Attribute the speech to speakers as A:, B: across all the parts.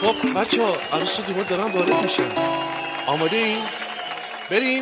A: خب بچه ها عروس و دومار دارن وارد میشن. آماده این؟ بریم.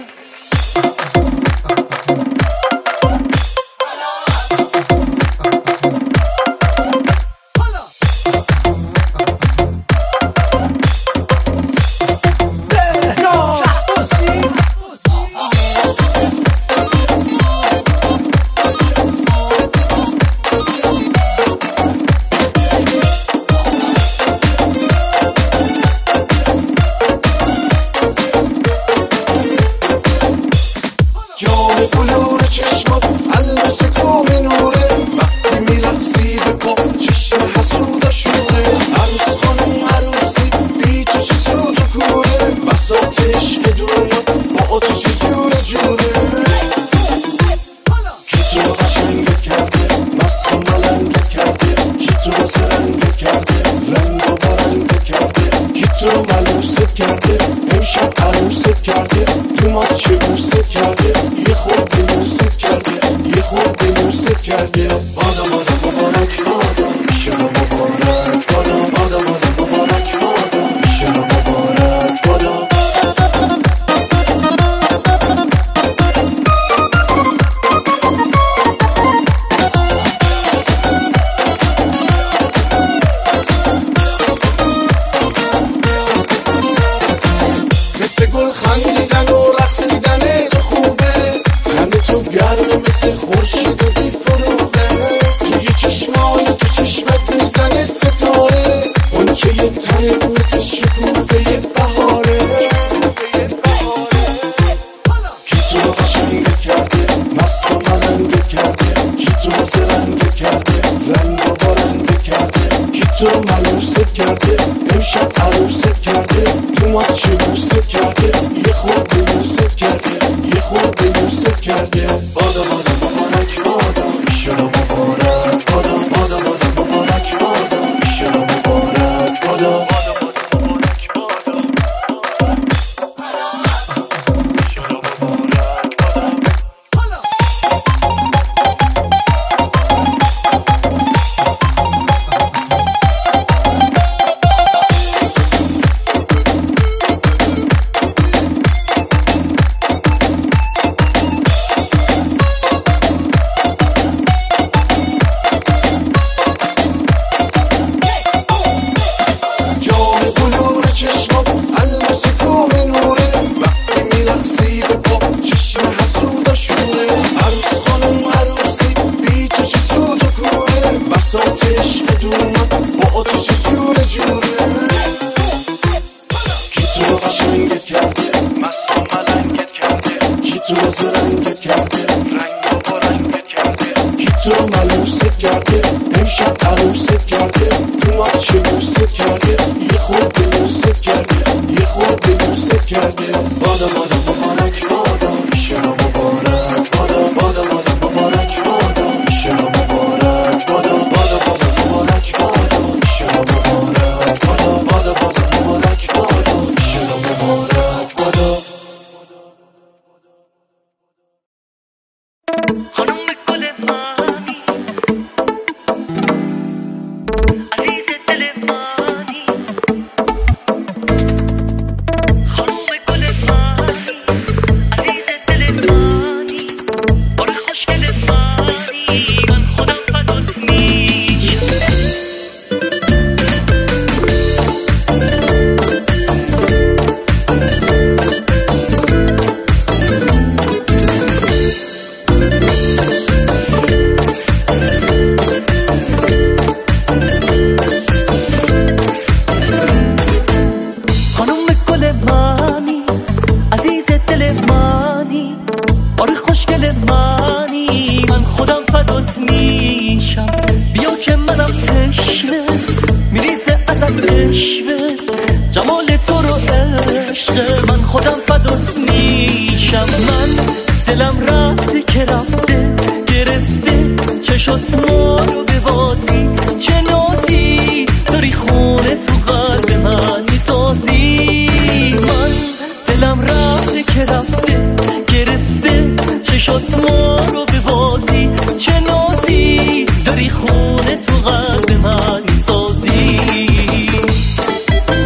B: داری خونه تو قلب من سازی.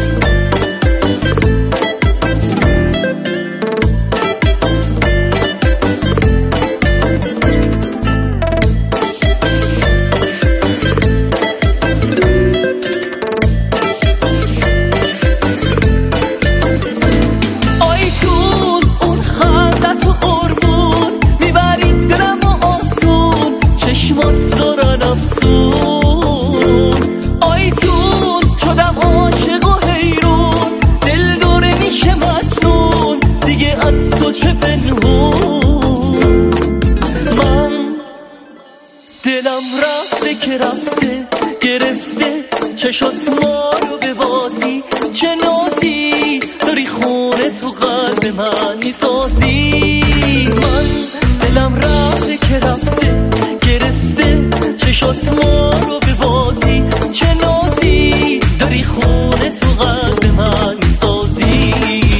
B: دلم رفته که رفته گرفته چشات ما رو به بازی، چه نازی داری خونه تو قلب من میسازی. من دلم رفته که رفته گرفته چشات ما رو به بازی، چه نازی داری خونه تو قلب من میسازی.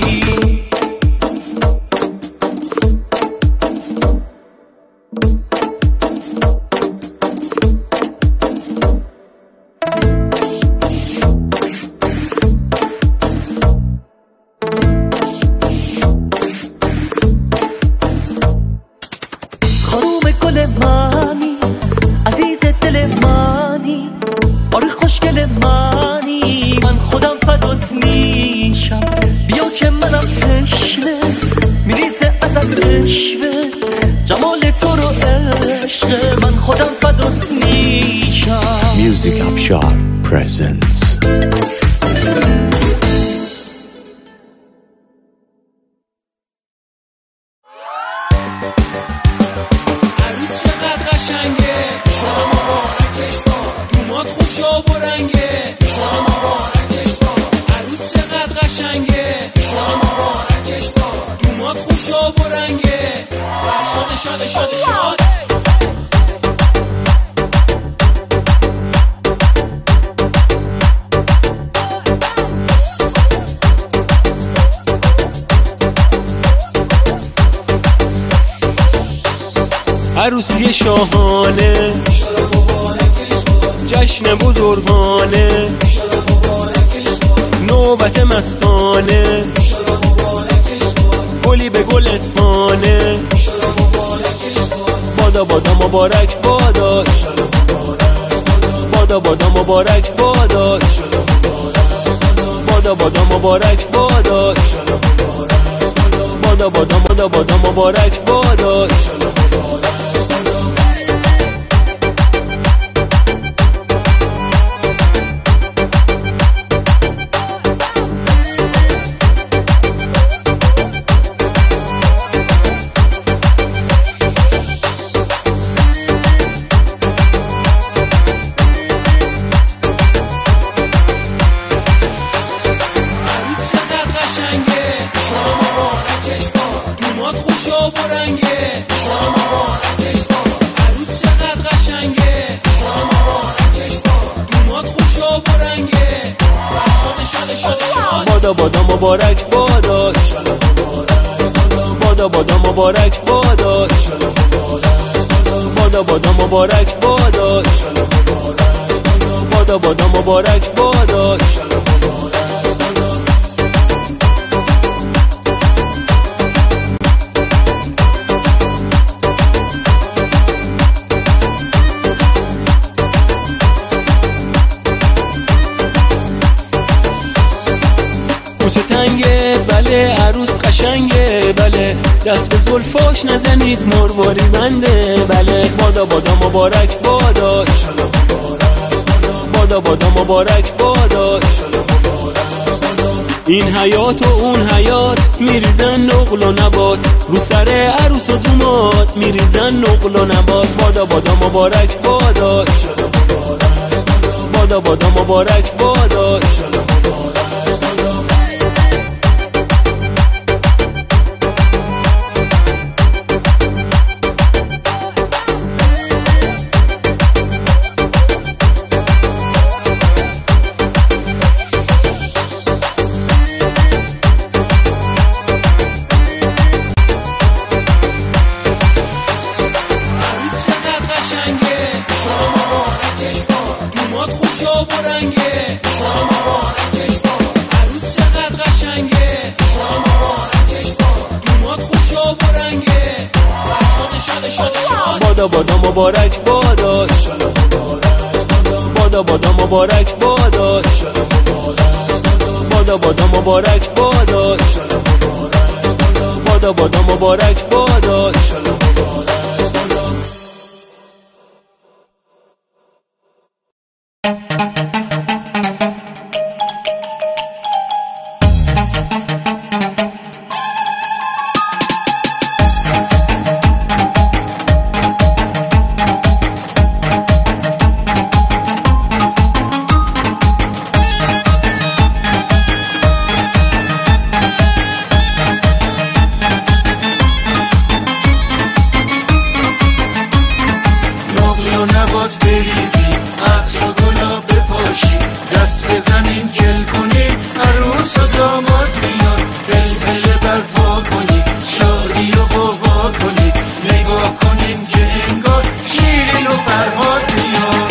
C: Music Afshar presents
D: عروس چقدر قشنگه، شما مبارکش با دومات خوش و برنگه، شما مبارکش با عروس چقدر قشنگه، شما مبارکش با دومات خوش و برنگه. شاده شاده شاده شاده عروسی شاهانه، جشن بزرگانه، نوبت مستانه، گلی به گلستانه. بادا بادا مبارک بادا، بادا بادا مبارک بادا، بادا بادا مبارک بادا، بادا بادا بادا بادا مبارک بادا. بادا بادا مبارک بادا، بادا بادا مبارک بادا، بادا بادا مبارک بادا، بادا بادا مبارک بادا. کوچه تنگه بله، عروس قشنگه بله، دست به زلفاش نزنید مرواری بنده بله. بادا بادا مبارک بادا، بادا بادا مبارک بادا. این حیات و اون حیات میریزن نقل و نبات، رو سر عروس و دومات میریزن نقل و نبات. بادا بادا مبارک بادا، بادا بادا مبارک بادا. بادا بادا مبارک بادا، بادا بادا مبارک بادا، بادا بادا مبارک بادا، بادا بادا مبارک بادا.
E: باد بریزی، عطر و گلاب بپاشی، دست بزنیم کل کنیم، عروس و داماد میان، پلپل برپا کنیم، شادی و قوا کنیم، نگاه کنیم که انگار شیرین و فرهاد میان.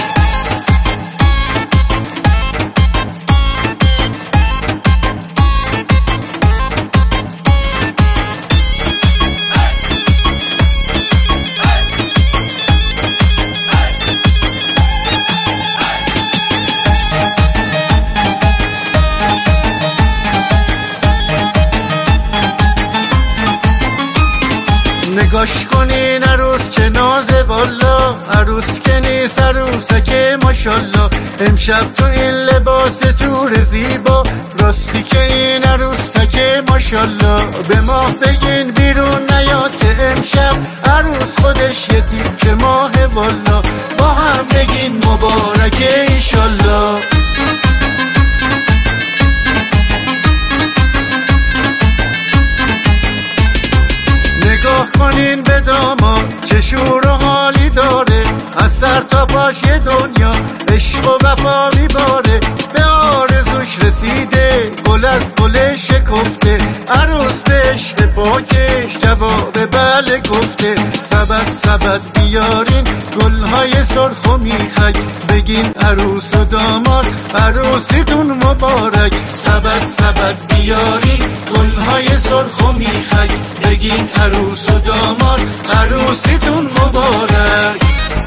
E: نگاش کنین عروس چه نازه والا، عروس که نیست عروسه که ماشالله، امشب تو این لباس تور زیبا، راستی که این عروس که ماشالله. به ماه بگین بیرون نیاد که امشب عروس خودش یه تیکه ماه والا، با هم بگین مبارکه ایشالله. نگاه کنین به داماد چه شور و حالی داره، از سر تا پاش یه دنیا عشق و وفا میباره، به آرزوش رسیده گل از گل شکفته، عروس به عشق پاکش جواب بله گفته. سبد سبد بیارین گلهای سرخ و میخک، بگین عروس و داماد عروسیتون مبارک. سبد سبد بیارین گلهای سرخ و میخک، بگین عروس و داماد عروسیتون مبارک.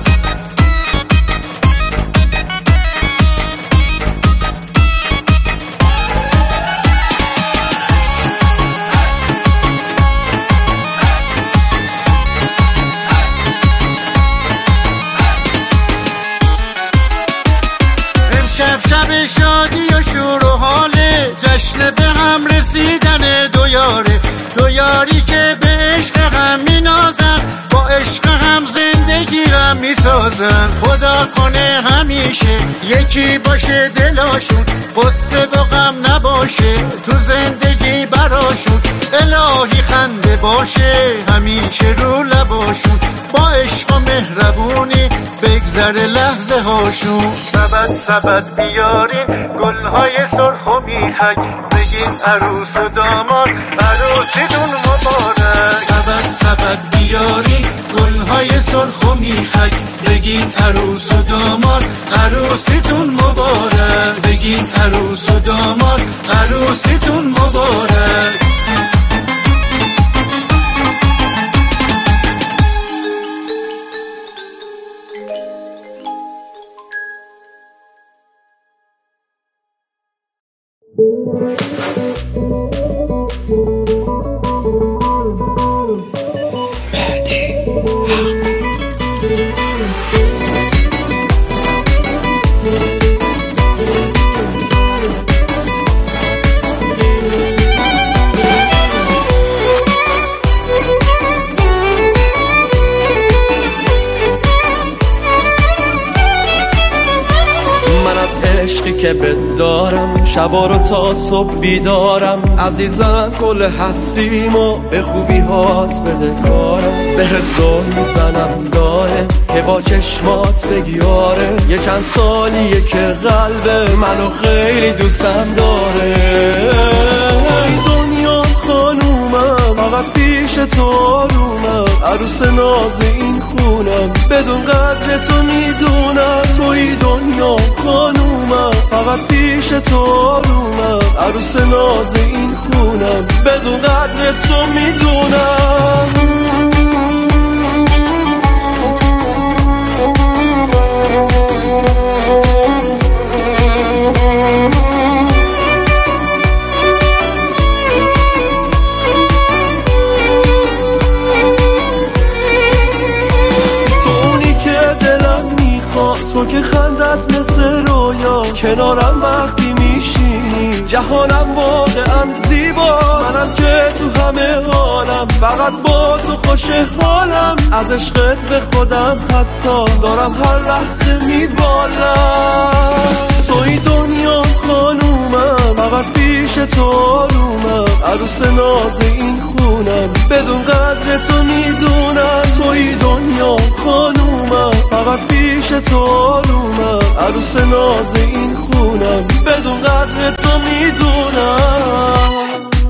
E: شب شادی و شور و حاله، جشن به هم رسیدن دو یاره، دو یاری که به عشق هم می نازن، با عشق هم زندگی هم می سازن. خدا کنه همیشه یکی باشه دلاشون، قصه و غم نباشه تو زندگی براشون، الهی خنده باشه همیشه رو لباشون، با عشق و مهربونی بگذره لحظه هاشون. سبد سبد بیارین گلهای سرخ و میخک، بگین عروس و داماد عروسیتون مبارک. سبد سبد بیارین گلهای سرخ و میخک، بگین عروس و داماد عروسیتون مبارک. بگین عروس و داماد عروسیتون مبارک.
B: که بدارم شبا رو تا صبح بیدارم، عزیزم کل هستیم و به خوبی هات بده کارم، به زور میزنم دائم که با چشمات بگی آره، یه چند سالیه که قلب منو خیلی دوستم داره. دنیا خانومم فقط پیش تو آرومم، عروس ناز این خونم بدون قدر تو میدونم، توی دنیا خانومم فقط پیش تو آرومم، عروس ناز این خونم بدون قدر تو میدونم. تو که خندت مثل رویا، کنارم وقتی میشینی جهانم واقعا زیبا، منم که تو همه حالم فقط با تو خوش حالم، از عشقت به خودم حتی دارم هر لحظه میبالم. توی دنیا خانومم فقط پیش تو آرومم، عروس ناز این خونم بدون قدر تو میدونم، توی دنیا خانومم فقط پیش تو آرومم، عروس ناز این خونم، بدون قدر تو میدونم.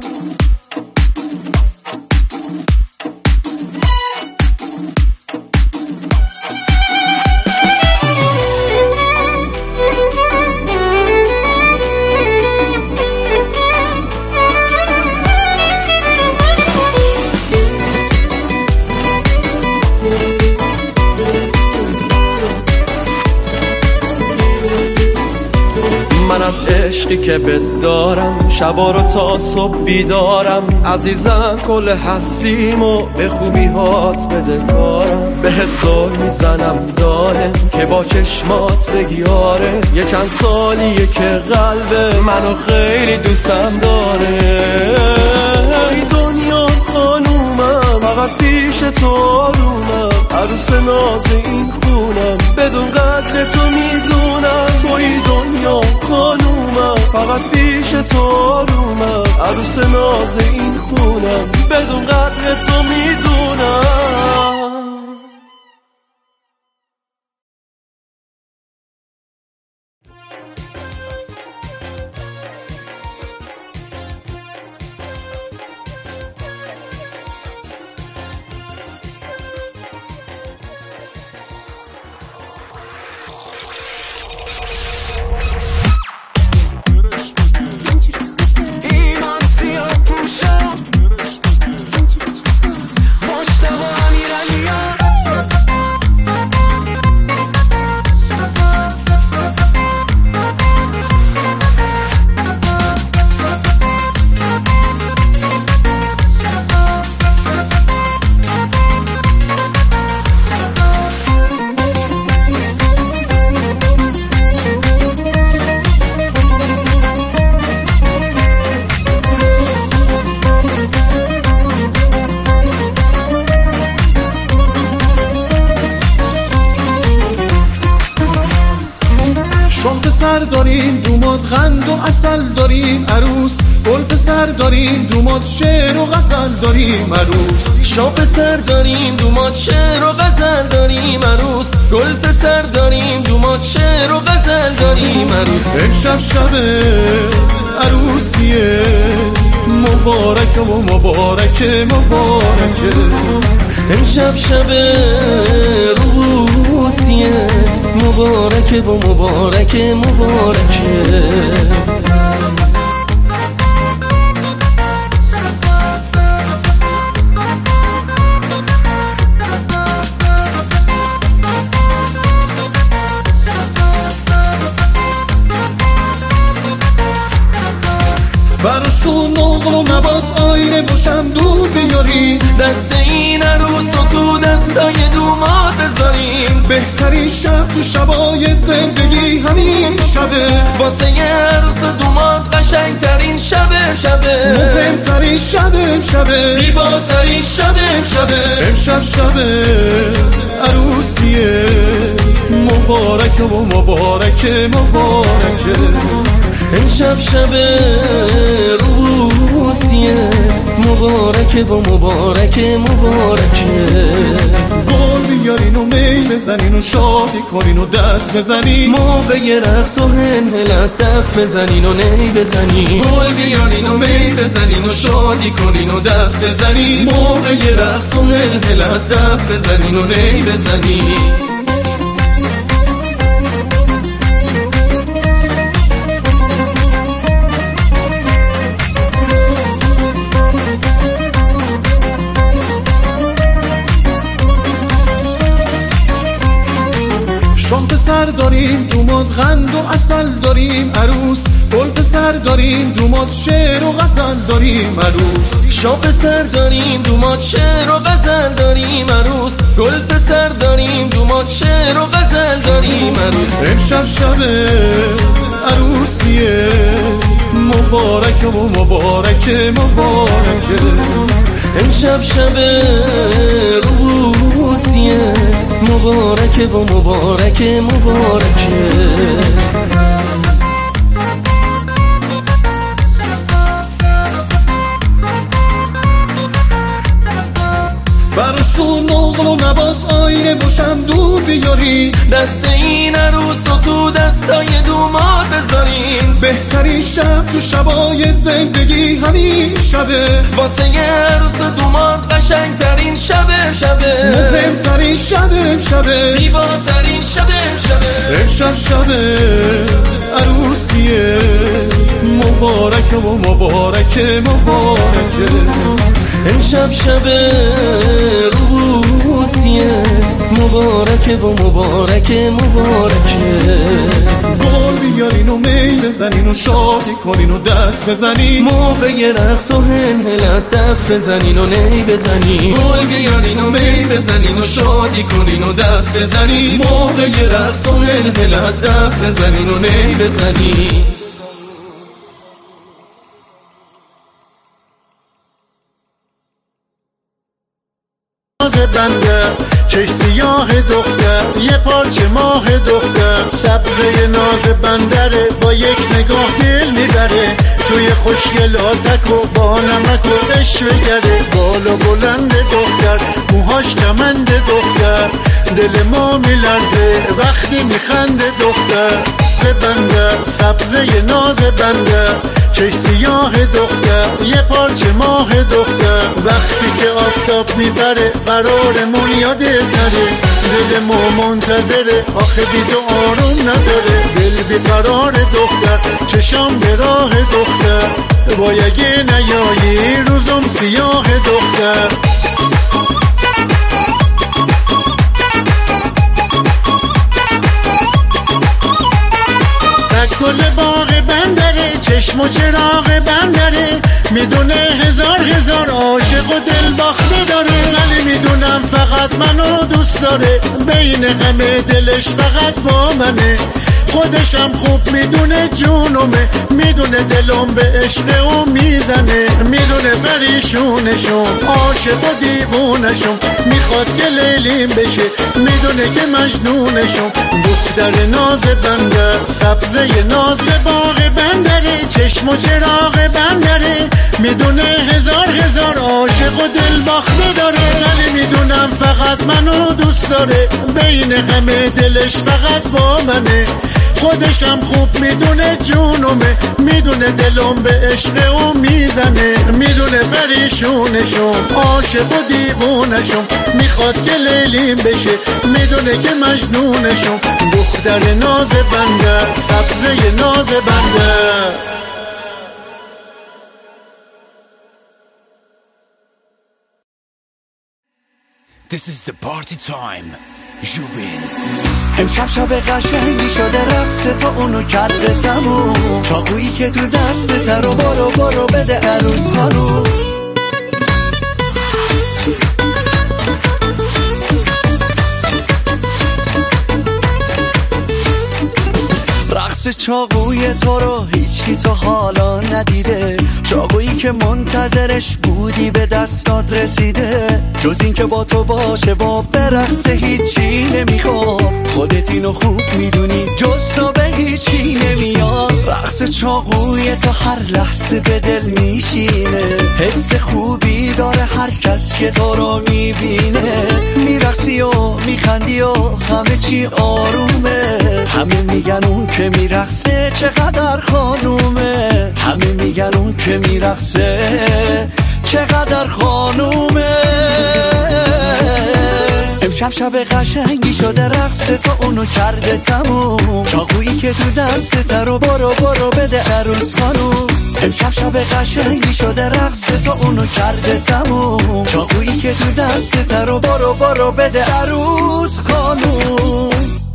B: من از عشقی که بهت دارم شبا رو تا صبح بیدارم، عزیزم کل هستیم و به خوبی هات بده کارم. بهت زل میزنم دارم که با چشمات بگی آره، یه چند سالیه که قلب منو خیلی دوستم داره. ای دنیا خانومم فقط پیش تو آرومم، عروس ناز این خونم، بدون قدر تو میدونم. توی دنیا خانومم فقط پیش تو آرومم، عروس ناز این خونم، بدون قدر تو میدونم.
F: پسر داریم دومات قند و عسل داریم عروس، گل پسر داریم دومات شعر و غزل داریم عروس.
B: شاه پسر داریم دومات شعر و غزل داریم عروس، گل پسر داریم دومات شعر و غزل داریم عروس.
F: امشب شب عروسیه مبارک و مبارک مبارکه،
B: امشب شب روسیه مبارک و مبارک مبارکه.
F: براشون نقل و نبات آینه باشم دور بیاریم،
B: دست این عروس و تو دستای دومات بذاریم.
F: بهترین شب تو شبای زندگی همین شبه،
B: واسه یه عروس دومات قشنگترین شبه،
F: مهمترین شبه،
B: زیباترین شبه.
F: امشب شب عروسیه مبارک و مبارک مبارکه،
B: امشب شب روسیه مبارک و مبارک مبارکه.
F: گل بیارین و می بزنین و شادی کنین و دست بزنین،
B: موقع رقص و هنهل از دف بزنین و نی بزنین.
F: گل بیارین و می بزنین و شادی کنین و دست بزنین،
B: موقع رقص و هنهل از دف بزنین و نی بزنین.
F: شام پسر داریم دومات قند و عسل داریم عروس، گل پسر داریم دومات شعر و غزل داریم عروس.
B: شاه پسر داریم دومات شعر و غزل داریم عروس، گل پسر داریم دومات شعر و غزل داریم عروس.
F: امشب شب عروسیه مبارک و مبارک مبارکه،
B: امشب شب روسیه مبارک و مبارک مبارکه.
F: براشون نقل و نبات آینه باشم دور بیارین
B: دست این عروس و تو دستای دومات بذارین
F: بهترین شب تو شبای زندگی همین شبه
B: واسه یه عروس و دومات قشنگترین شبه
F: مهمترین شبه
B: زیباترین شبه
F: امشب شبه عروسیه مبارکه و مبارکه
B: امشب شبه روسیه مبارکه و مبارکه
F: گل بیارین و می بزنین و شادی کنین و دست بزنین
B: موقع رقص و هلهل از دف بزنین و نی بزنین
F: گل بیارین و می بزنین و شادی کنین و دست بزنین موقع رقص و هلهل از دف بزنین و نی بزنین
E: بنده چش سیاه دختر یه پارچه ماه دختر سبزه ناز بندره با یک نگاه دل میبره توی خوشگلاتک و با نمک و بشوگره بالا بلند دختر موهاش کمند دختر دل ما میلرزه وقتی میخنده دختر بندر سبزه ناز بندر چش سیاه دختر یه پارچه ماه دختر وقتی که آفتاب میبره قرارمون یادت نره دل ما منتظره آخه بی تو آروم نداره دل بیقرار دختر چشام به راه دختر وای اگه نیایی روزم سیاه دختر گل باغ بندره چشم و چراغ بندره میدونه هزار عاشق و دل باخته داره ولی میدونم فقط منو دوست داره بین همه دلش فقط با منه خودشم خوب میدونه جونمه میدونه دلم به عشق او میزنه میدونه پریشونشم عاشق و دیوونشم میخواد که لیلیم بشه میدونه که مجنونشم دختر ناز بندر سبزه ناز باغ بندره چشم و چراغ بندره میدونه هزار عاشق و دل باخته داره ولی میدونم فقط منو دوست داره بین همه دلش فقط با منه خودشم خوب میدونه جونمه میدونه دلم به عشق او میزنه میدونه پریشونشم عاشق و دیوونشم میخواد که لیلیم بشه میدونه که مجنونشم دختر ناز بندر سبزه ناز بندر
C: This is the party time. جوبین
B: امشب شب قشنگی شده رقص تو اونو کرده تموم چاقویی که تو دستت رو برو بده عروس خانوم رقص چاقوی تو رو هیچکی تو حالا ندیده چاقویی که منتظرش بودی به دستات رسیده جز این که با تو باشه با برقصه هیچی نمیخواد خودت اینو خوب میدونی جز تو به هیچی نمیاد رقص چاقوی تو هر لحظه به دل میشینه حس خوبی داره هر کس که تو رو میبینه میرقصی و میخندی و همه چی آرومه همه میگن اون که میرقصه چقدر خانومه همه میگن اون که میرقصه چقدر خانومه امشب شب قشنگی شده رقص تو اونو کرده تموم چاقویی که تو دستت رو برو بده عروس خانوم امشب شب قشنگی شده رقص تو اونو کرده تموم چاقویی که تو دستت رو برو بده عروس خانوم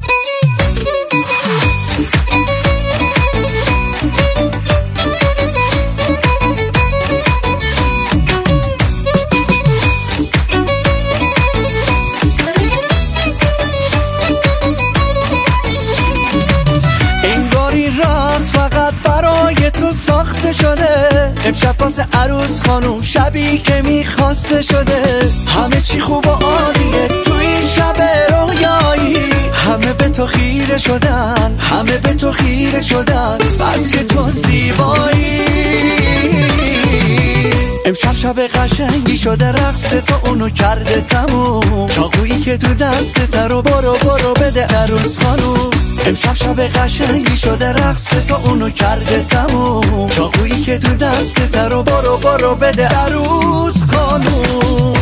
B: ساخته شده امشب واسه عروس خانوم شبی که میخواسته شده همه چی خوب و عالیه تو این شب رویایی همه به تو خیره شدن همه به تو خیره شدن بس که تو زیبایی امشب شب قشنگی شده رقص تو اونو کرده تموم چاقویی که تو دستت رو برو بده عروس خانوم امشب شب قشنگی شده رقص تو اونو کرده تموم چاقویی که تو دستت رو برو بده عروس خانوم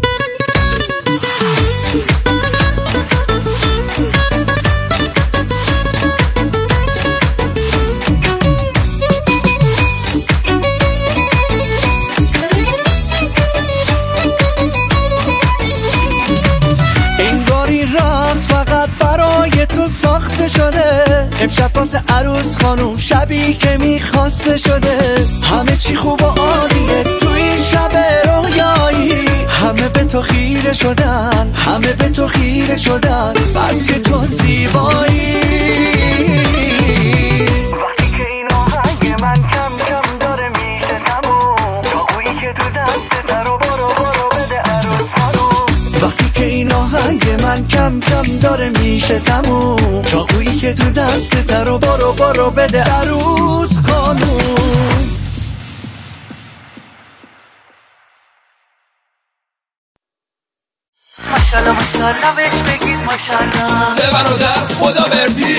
B: تو ساخته شده امشب واسه عروس خانوم شبی که میخواسته شده همه چی خوب و عالیه تو این شب رویایی همه به تو خیره شدن همه به تو خیره شدن بس که تو زیبایی وقتی که این آهنگ من کم کم داره میشه تموم چاقویی که تو دستت رو برو بده عروس خانوم وقتی که این آهنگ من کم کم داره میشه تموم چاقویی که تو دستت رو برو بده عروس خانوم ماشالله ماشالله بهش بگید ماشالله
D: سه برادر خدا بردی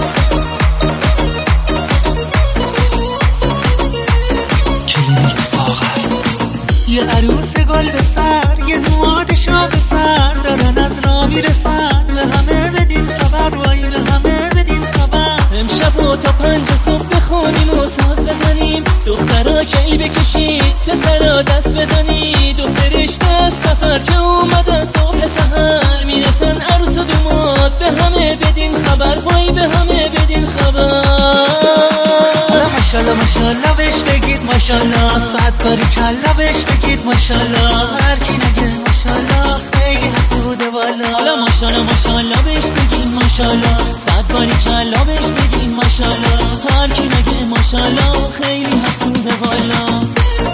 B: کلینیک ساغر یه عروس گل به سر یه دوماد شاه به سر دارن از را میرسن به همه بدین خبر وای به همه بدین خبر امشب و تا 5 صبح بخونیم و ساز بزنیم دخترها کلی بکشید پسرها دست بزنید دو فرشته از سفر که اومدن صبح سحر میرسن عروس و دوماد به همه بدین خبر وای به همه بدین خبر ماشالله ماشالله بهش بگید ماشالله 100 باریکلا بهش بگید ماشالله هر کی نگه ماشالله خیلی حسوده والا حالا ماشالله ماشالله بهش بگید ماشالله 100 باریکلا بهش بگید ماشالله هر کی نگه ماشالله خیلی حسوده والا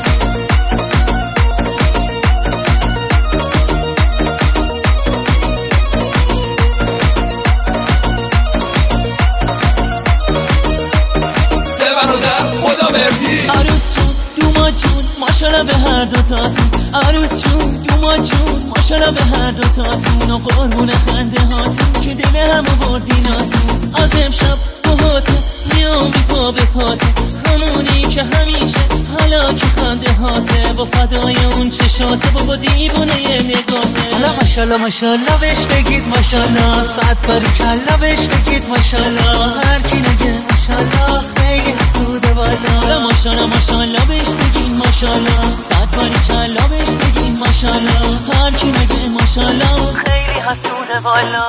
B: عروس جون دوما جون ماشالله به هر دوتاتون عروس جون دوما جون ماشالله به هر دوتاتون و قربون خنده هاتون که دل همو بردین آسون از امشب باهاته میام بی پا به پاته همونی که همیشه حالا که خنده هاته با فدای اون چشاته بابا دیوونه یه نگاهه حالا ماشالله ماشالله بهش بگید ماشالله 100 باریکلا بهش بگید ماشالله هر کی نگه ماشالله خیلی حسوده والا حالا ماشالله ماشالله بهش بگید ماشالله 100 باریکلا بهش بگید ماشالله هر کی نگه ماشالله خیلی حسوده والا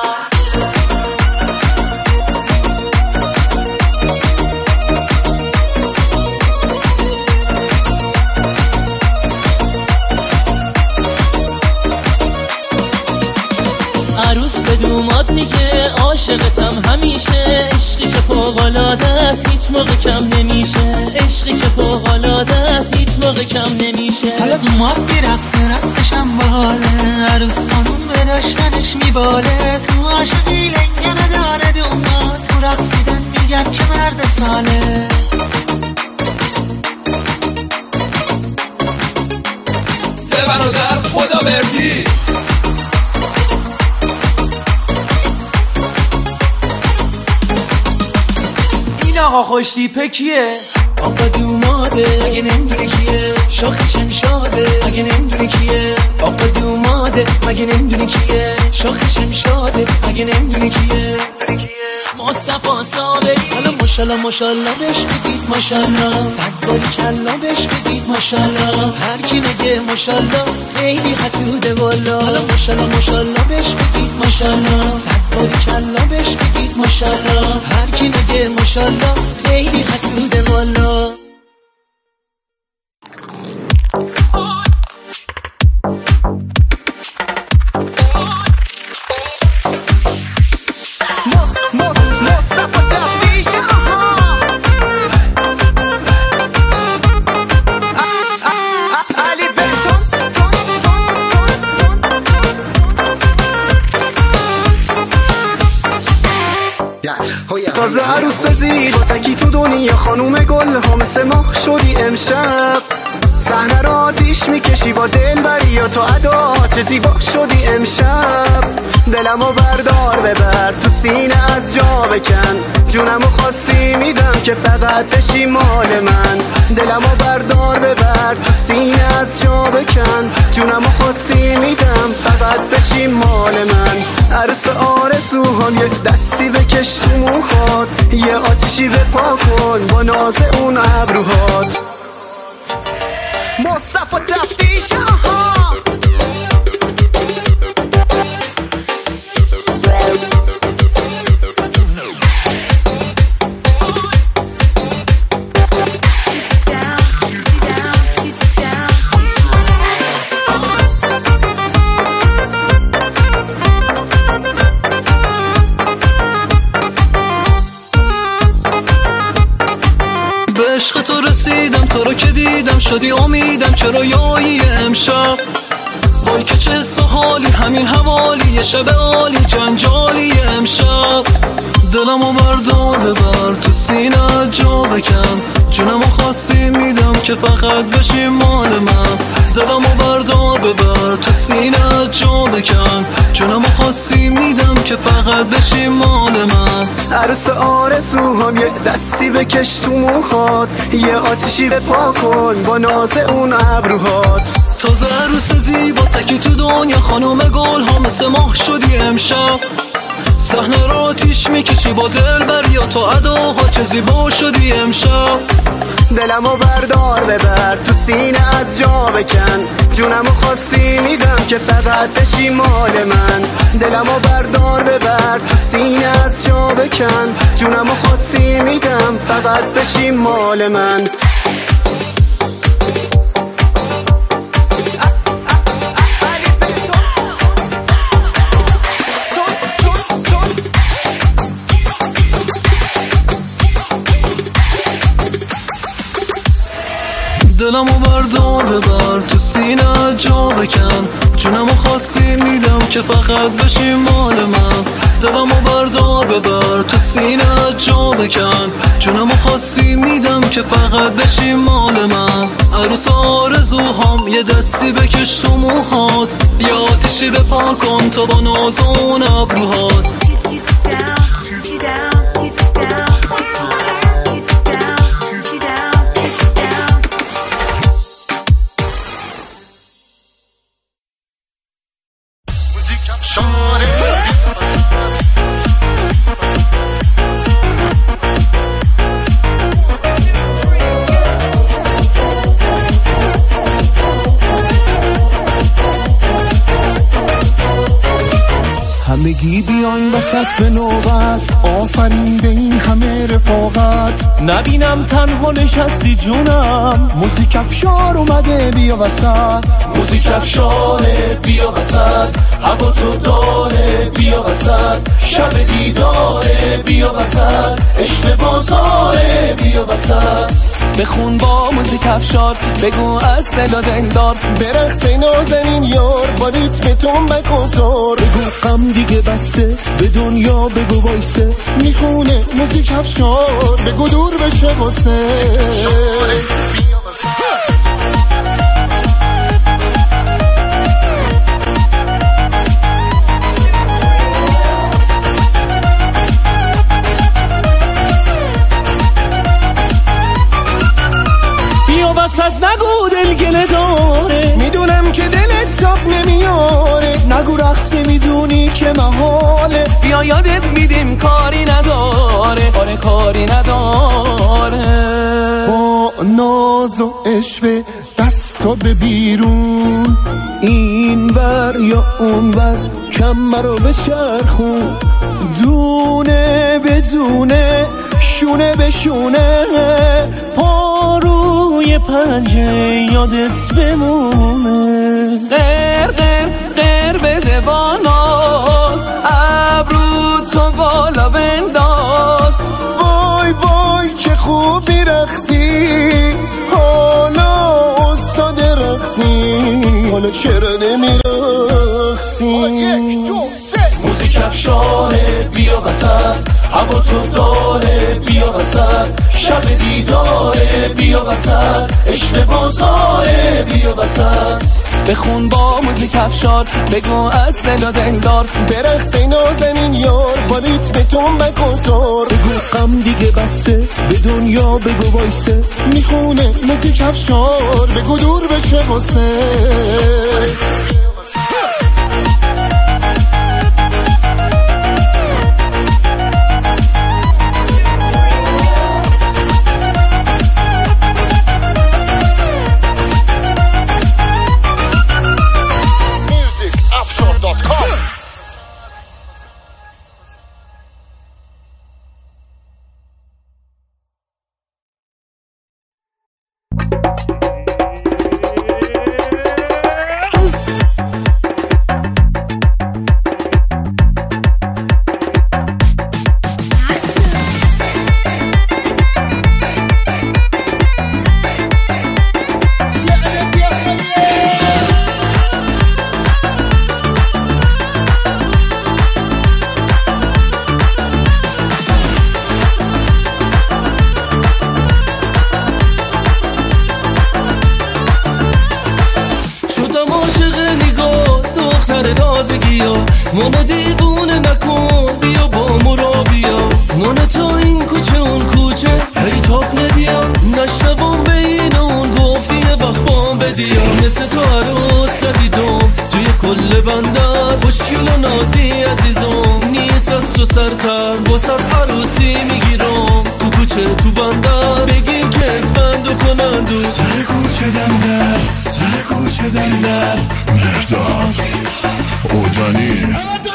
B: عروس به دوماد میگه عاشقتم همیشه عشقی که فوق‌العاده است هیچ موقع کم نمیشه عشقی که فوق‌العاده است هیچ موقع کم نمیشه حالا دوماد میرقصه رقصش هم باله عروس خانوم به داشتنش میباله تو عاشقی لنگه نداره دوماد تو رقصیدن میگن که مرد ساله
D: سه برادر خدا بردی
B: آقا خوش تیپه کیه؟ آقا دوماده اگه نمیدونی کیه شاخشم شاده اگه نمیدونی کیه آقا دوماده مگه نمیدونی کیه شاخشم شاده اگه نمیدونی کیه مصطفی صابری حالا ماشالله ماشالله بهش بگید ماشالله 100 باریکلا بهش بگید ماشالله هر کی نگه ماشالله خیلی حسوده والا حالا ماشالله ماشالله بهش بگید ماشالله 100 باریکلا بهش بگید ماشالله هر کی نگه ماشالله خیلی حسوده والا
G: تازه عروس زیر تکی تو دنیا خانوم گل ها مثل ماه شدی امشب صحنه رو آتیش میکشی با دلبری یا تو ادا، چه زیبا شدی امشب. دلمو بردار ببر تو سینه از جا بکن، جونمو خواستی میدم که فقط بشی مال من. دلمو بردار ببر تو سینه از جا بکن، جونمو خواستی میدم فقط بشی مال من. عروس آرزوهام یه دستی بکش تو موهات، یه آتیشی بپا کن با ناز اون ابروهات. مصطفی تفتیش
B: به عشق تو رسیدم، تو رو که دیدم شدی امیدم. چرا یایی امشب وای که چه حالی، همین حوالی یه شب عالی جنجالی امشب. دلمو بردار ببر تو سینه جا بکن، جونمو خواستی میدم که فقط بشی مال من. دلمو بردار ببر تو سینه جا بکن، جونمو خواستی میدم که فقط بشی مال من.
G: عروس آرزوهام یه دستی بکش تو موهات، یه آتیشی بپا کن با ناز اون ابروهات.
B: تازه عروس زیبا تکی تو دنیا، خانوم گل ها مثل ماه شدی امشب. صحنه رو آتیش میکشی با دلبر یا تو اداها، چه زیبا شدی امشب.
G: دلمو بردار ببر تو سینه از جا بکن، جونمو خواستی میدم که فقط بشی مال من. دلمو بردار ببر تو سینه از جا بکن، جونمو خواستی میدم فقط بشی مال من.
B: دلمو بردار ببر تو سینه جا بکن، جونمو خواستی میدم که فقط بشی مال من. دلمو بردار ببر تو سینه جا بکن، جونمو خواستی میدم که فقط بشی مال من. عروس آرزوهام یه دستی بکش تو موهات، یه آتیشی بپا کن تو با ناز اون ابروهات.
F: همگی بیاین وسط به نوبت، آفرین به این همه رفاقت.
B: نبینم تنها نشستی جونم،
F: موزیک افشار اومده بیا وسط.
B: موزیک افشاره بیا وسط، هوا تو داره بیا وسط. شب دیداره بیا وسط، عشق بازاره بیا وسط. بخون با موزیک افشار، بگو از دل و دلدار،
F: برقص نازنین یار با ریتم تنبک و تار. بگو غم دیگه بسته به دنیا بگو وایسه، میخونه موزیک افشار بگو دور بشه واسه.
B: وسط نگو دلگله داره،
F: میدونم که دلت تاب نمیاره. نگو رقص میدونی که محاله،
B: بیا یادت میدیم کاری نداره. آره کاری نداره.
F: با ناز و عشق دستا به بیرون، این ور یا اون ور کمر رو بچرخون. دونه بدونه شونه به شونه،
B: پاروی پنجه یادت بمونه. غیر غیر غیر بده با ناز، ابرو تو بالا بنداز.
F: وای وای که خوب میرقصی، حالا استاد رقصی، حالا چرا نمیرقصی؟
B: موزیک افشاره بیا وسط، هوا تو داره بیا وسط. شب دیداره بیا وسط، عشق بازاره بیا وسط. بخون با موزیک افشار، بگو از دل و دلدار،
F: برقص نازنین یار با ریتم تنبک و تار. بگو غم دیگه بسته، به دنیا بگو وایسه، میخونه موزیک افشار، بگو دور بشه غصه.
B: منو دیوونه نکن بیا با مرا بیا، منو تا این کوچه اون کوچه هی تاب ندیا، نشنوم بین اون گفتی یه وقت بام بدیا. مثل تو عروس ندیدم توی کل بندر، خوشگل و نازی عزیزم نیست از تو سرتر، واسه عروسی میگیرم تو کوچه تو بندر، بگین که اسفندو کنندو
H: سر کوچه دندر، سر کوچه دندر، مرداد اوجانی.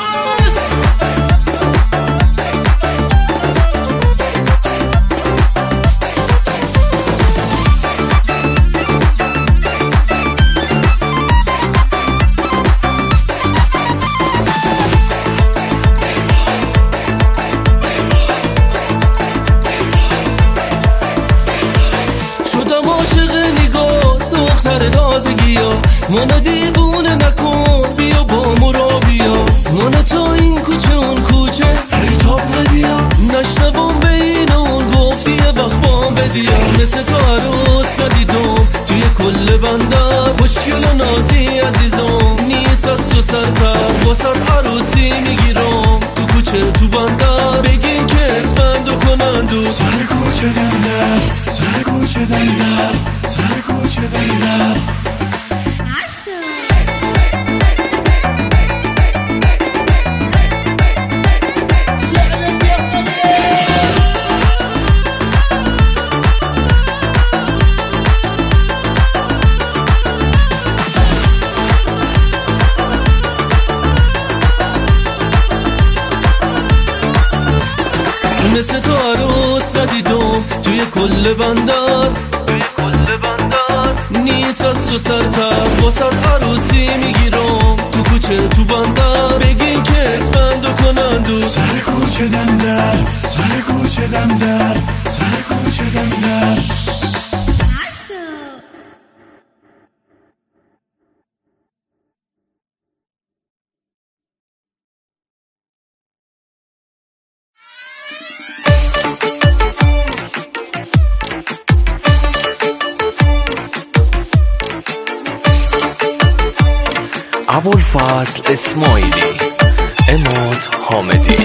B: شدم عاشق نگاه دختر تازگیا، منو دیوونه نکن بیا با مرا بیا، منو تا این کوچه اون کوچه هی تاب ندیا، نشنوم بین اون گفتی یه وقت بام بدیا. مثل تو عروس ندیدم توی کل بندر، خوشگل و نازی عزیزم نیست از تو سرتر، واسه عروسی میگیرم تو کوچه تو بندر، بگین که اسفندو کنندو
H: سر کوچه دندر، سر کوچه دندر، سر کوچه دندر.
B: مثل تو عروس ندیدم توی کل بندر، نیست از تو سرتر، واسه عروسی میگیرم تو کوچه تو بندر، بگین که اسفندو کنندو
H: سر کوچه دندر، سر کوچه دندر، سر کوچه دندر.
I: ابوالفضل اسماعیلی، عماد حامدی.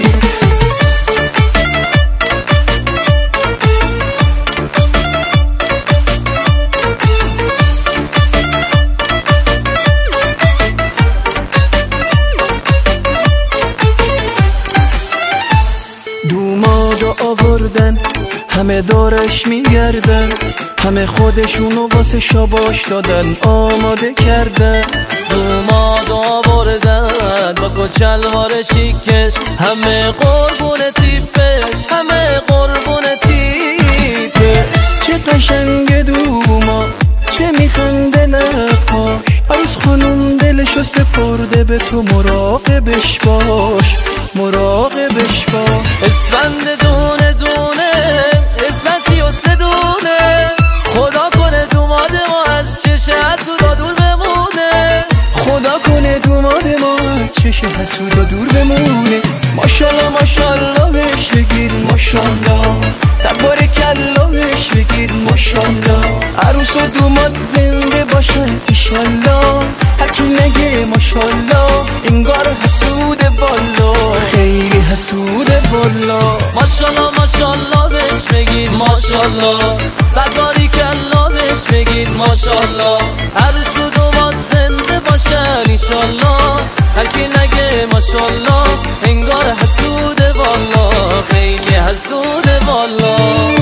B: دومادو آوردن همه دارش میگردن، همه خودشونو واسه شاباش دادن آماده کردن.
J: دومادو آوردن با کچلوار شیکش، همه قربون تیپش، همه قربون تیپش.
B: چه قشنگ دوما، چه میخنده لپاش، عروس خانم دلشو سپرده به تو، مراقبش باش، مراقبش باش.
J: اسفند دونه دونه، اسم 33 دونه، خدا کنه دوماد ما از چش حسودا دور بمونه،
B: خدا کنه دوماد ما از چش حسودا دور بمونه. ماشالله ماشالله بهش بگیر ماشالله، تبارکالله بهش بگید ماشالله. عروس و دوماد زنده باشن ایشالله. هرکی نگه ماشالله انگار حسود بالا، خیلی حسود بالا.
J: ماشالله ماشالله بهش بگید ماشالله. صد باری کلا بهش بگید ماشالله. عروس و دوماد زنده باشن ایشالله. هرکی نگه ماشالله انگار حسود بالا، خیلی حسود بالا.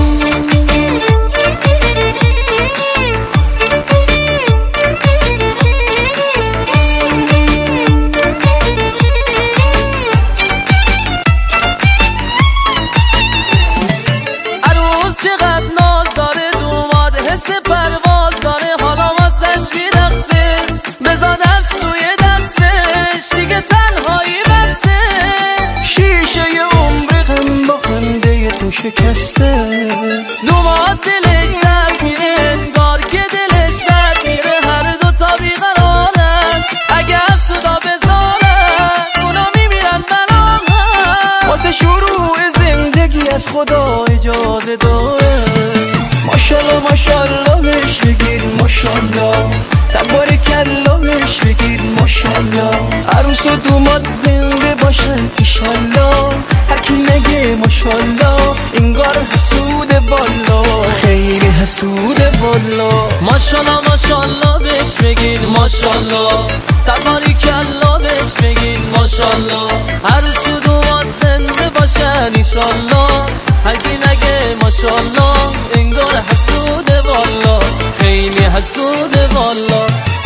J: چقدر ناز داره دوماد، حس پرواز داره، حالا واسش میرقصه. بزا دست توی دستش دیگه تنهایی بسته.
B: شیشه عمر غم با خنده تو شکسته.
J: دوماد دلش زد میره انگار که دلش بد میره. هر دوتا بیقرارن اگه از صدا بذارن اونا میمیرن بنامن.
B: واسه شروع زندگی از خدا اجازه داره. ماشالله ماشالله بهش بگید ماشالله. تبار کلا بهش بگید ماشالله. عروس و دوماد زنده باشن ایشالله. هرکی نگه ماشالله انگار حسود بالا، خیلی حسود بالا.
J: ماشالله ماشالله بهش بگید ماشالله. صد باری کلا بهش بگید ماشالله. عروس و دوماد زنده باشن ایشالله. هرکی نگه ماشالله انگار حسود بالا، خیلی حسود بالا.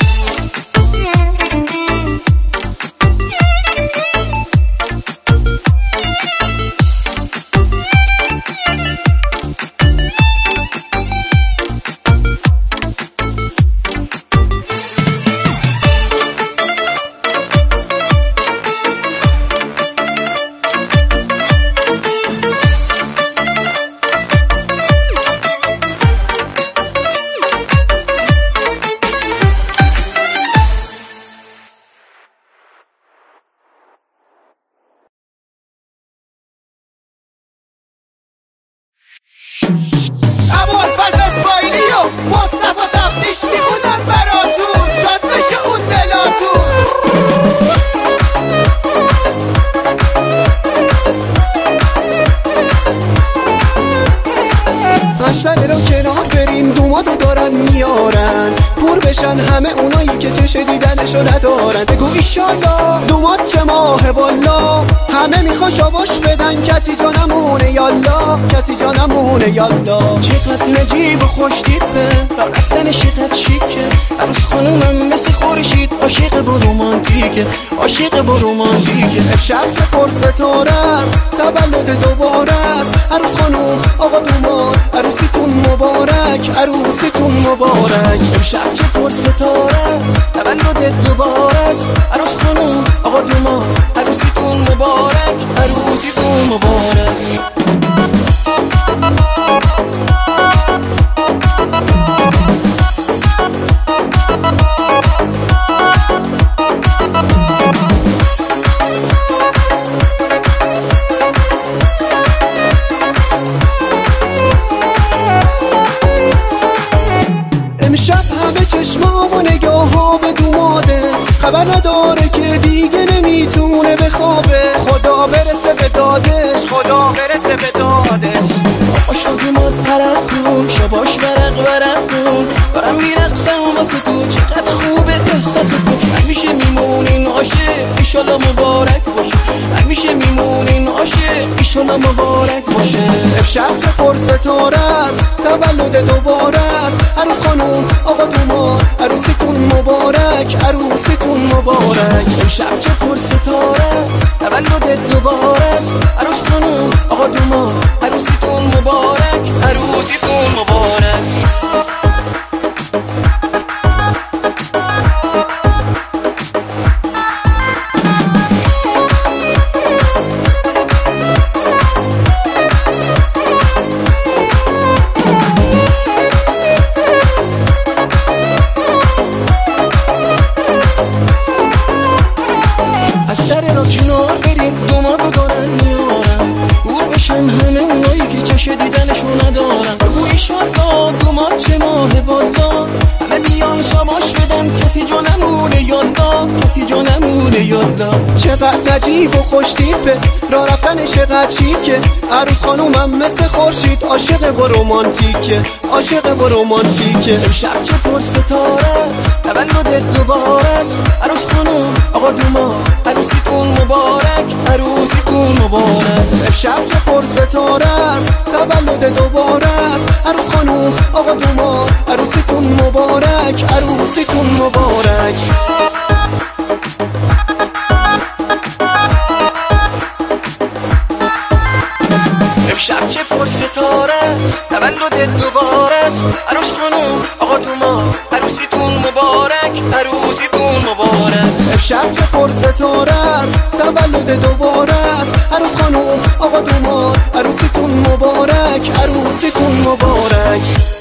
K: ابوالفضل اسماعیلی و مصطفی تفتیش میخونن براتون، شاد بشه اون دلاتون. حسن رو کنار بریم دومادو دارن میارن، پور بشن همه اونایی که چش دیدنشو ندارن. بگو ایشالله دوماد چه ماه والا، همه میخوان شاباش بدن کسی جا نمونه یالا، کسی جا نمونه یالا.
B: چقدر نجیب و خوش دیپه، را رفتن شقد شیکه. عروس خانومم مثل خورشید عاشق با رومانتیکه، عاشق با رومانتیکه.
K: امشب که پر ستاره است تولد دوباره است. عروس خانوم آقا دوماد عروسیتون مبارک، عروسیتون مبارک.
B: امشب چه پر ستاره است تولد دوباره است. عروس خانوم آقا دوماد عروسیتون مبارک، عروسیتون مبارک.
K: امشب همه چشما و نگاه ها به دوماده، خبر نداره که دیگه نمیتونه بخوابه. خدا برسه به دادش، خدا برسه به دادش.
B: آشا دوماد پرق کن شباش ورق ورق کن، دارم میرقصم واسه تو چقدر خوبه احساس تو. همیشه میمونین عاشق ایشالا مبارک باشه، همیشه میمونین عاشق ایشالا مبارک باشه.
K: امشب چه پر ستاره است تولد دوباره است. عروس خانوم آقا دوماد عروسیتون مبارک، عروسیتون مبارک.
B: امشب چه پر ستاره است تولد دوباره است. عروس خانوم آقا دوماد عروسیتون مبارک، عروسیتون مبارک.
K: از سر را کنار برید دومادو دارن میارن، گور بشن همه اونایی که چش دیدنشو ندارن. بگو ایشالله دومات چه ماه والا، همه بیان شماش بدن کسی جو نمونه یالا، کسی جو نمونه یالا. چقدر عجیب و خوش تیپه، راه رفتنش چقدر شیکه، عروس خانومم مثل خورشید عاشق و رومانتیکه، عاشق و رومانتیکه. امشب چه پر ستاره است، تولدت دوباره است، عروس خانوم آقا دوما عروسیتون مبارک، عروسیتون مبارک. امشب چه پر ستاره است، تولد دوباره است، عروس خانوم آقا دوما عروسیتون مبارک، عروسیتون مبارک. امشب چه پر ستاره است، تولد دوباره است، عروس خانوم آقا دوما عروسیتون مبارک، عروسیتون مبارک. امشب چه پر ستاره است، تولد دوباره است، عروس خانوم آقا دوما عروسیتون مبارک، عروسیتون مبارک.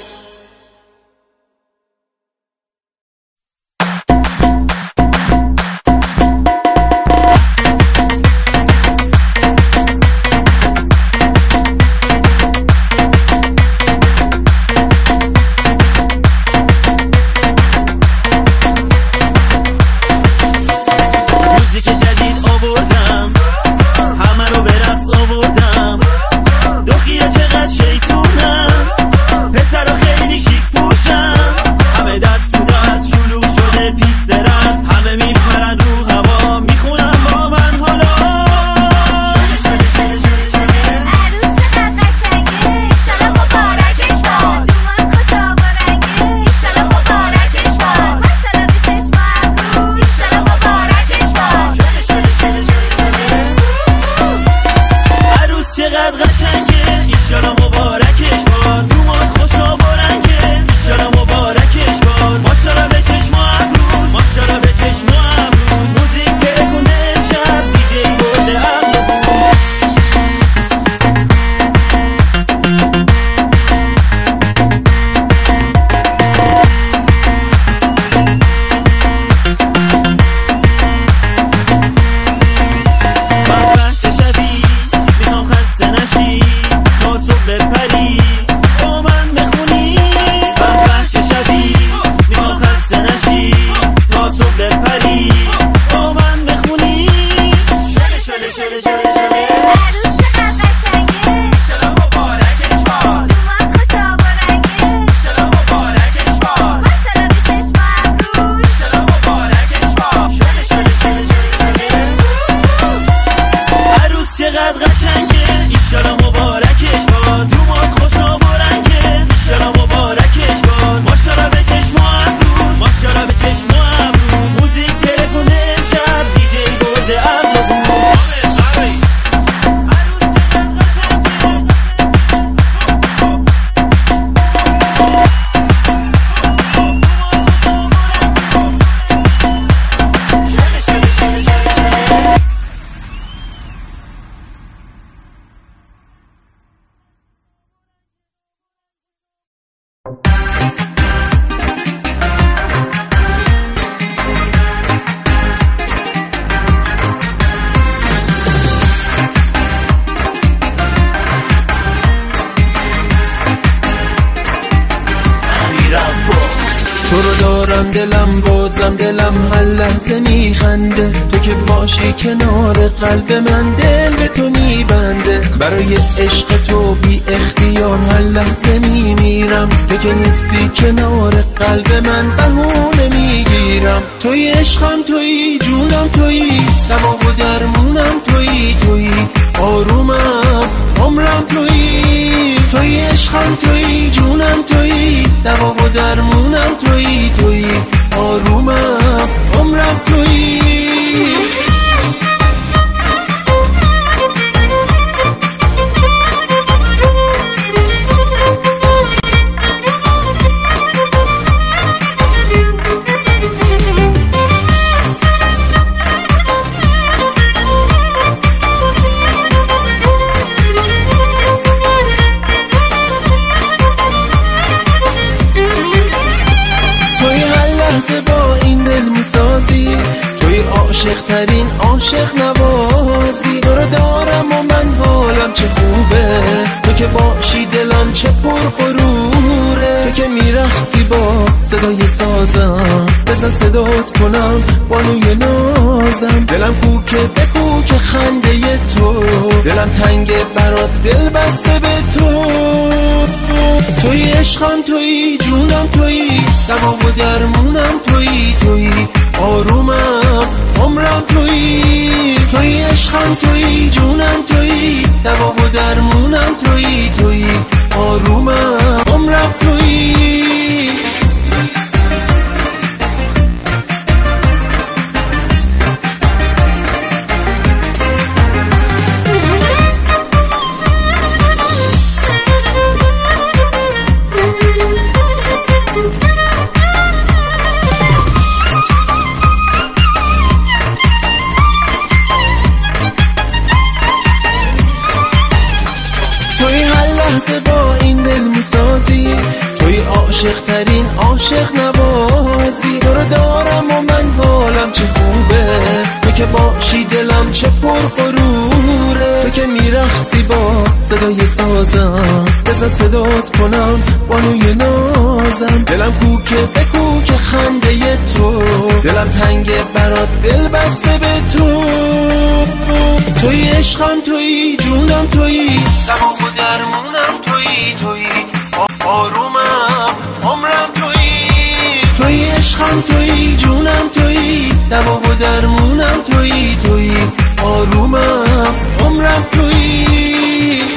F: تو رو دارم دلم بازم دلم هر لحظه میخنده، تو که باشی کنار قلب من دل به تو میبنده. برای عشق تو بی اختیار هر لحظه میمیرم، تو که نیستی کنار قلب من بهونه میگیرم. توی عشقم توی جونم توی دوا و درمونم توی توی آرومم عمرم توی. توی عشقم توی جونم توی دوا و درمونم توی توی آرومم عمرم توی. با این دل میسازی توی عاشق ترین عاشق نوازی. تو رو دارم و من حالم چه خوبه، تو که باشی دلم چه پر غروره. تو که میرقصی با صدای سازم، بزن صدات کنم بانوی نازم. دلم کوکه به کوک خنده تو، دلم تنگه برات دل بسته به تو. توی عشقم توی جونم توی، دوا و درمونم توی، توی آرومم عمرم توی. توی عشقم توی جونم توی، دوا و درمونم توی، توی آرومم عمرم توی. با این دل میسازی، توی عاشق ترین عاشق نوازی. تو رو دارم و من حالم چه خوبه، تو که باشی دلم چه پرغروره. تو که میرقصی با صدای سازم، بزن صدات کنم بانوی نازم. دلم کوکه به کوک خنده تو، دلم تنگه برات دل بسته به تو. توی عشقم توی جونم توی، دوا و درمونم توی، توی آرومم عمرم توی. توی عشقم توی جونم توی، دوا و درمونم توی، توی آرومم عمرم توی.